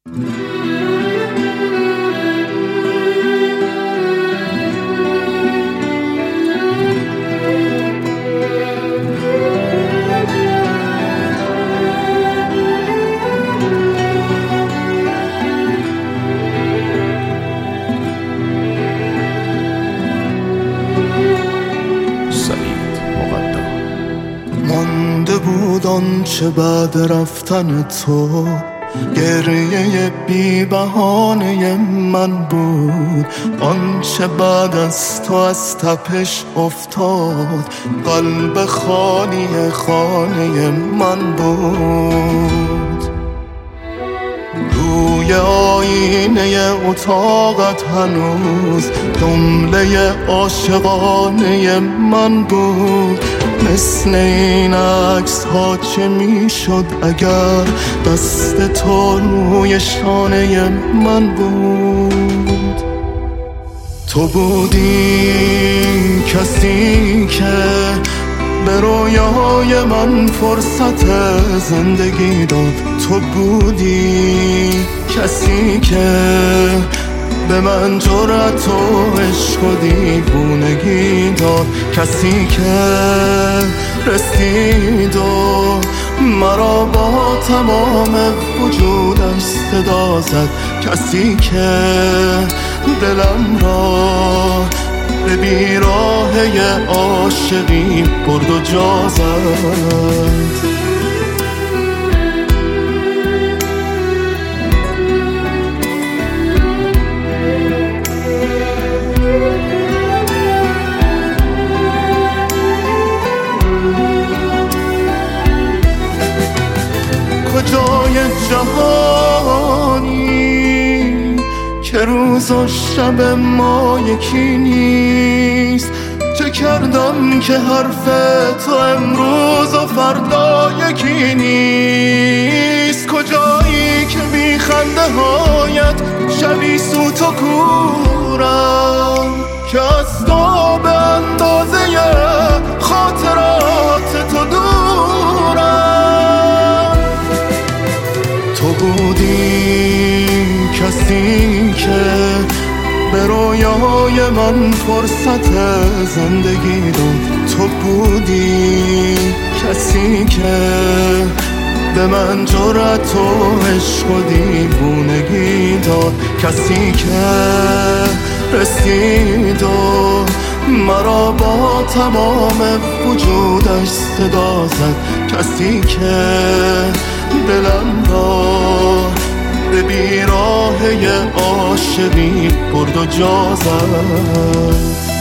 مانده بود آنچه بعد رفتن تو، گریه بی بهانه من بود. آنچه بعد از تو از تپش افتاد، قلب خالی خانه من بود. روی آینه اتاقت هنوز جمله عاشقانه من بود. مثل این عکس ها چه می شد اگر دست تو روی شانه من بود. تو بودی کسی که به رویای من فرصت زندگی داد. تو بودی کسی که به من جرأت و عشق و دیوونگی داد. کسی که رسید و مرا با تمام وجودش صدا زد. کسی که دلم را به بیراهه عاشقی برد و جا زد. کجای جهانی که روز و شب ما یکی نیست؟ چه کردم که حرف تو امروز و فردا یکی نیست؟ کجایی که بی خنده هایت شبی سوت و کورم، که از تو به اندازه خاطرات تو دورم. تو بودی کسی که به رویای من فرصت زندگی داد. تو بودی کسی که به من جرأت و عشق و دیوونگی داد. کسی که رسید و مرا با تمام وجودش صدا زد. کسی که دلم را به بیراهه عاشقی برد و جا زد.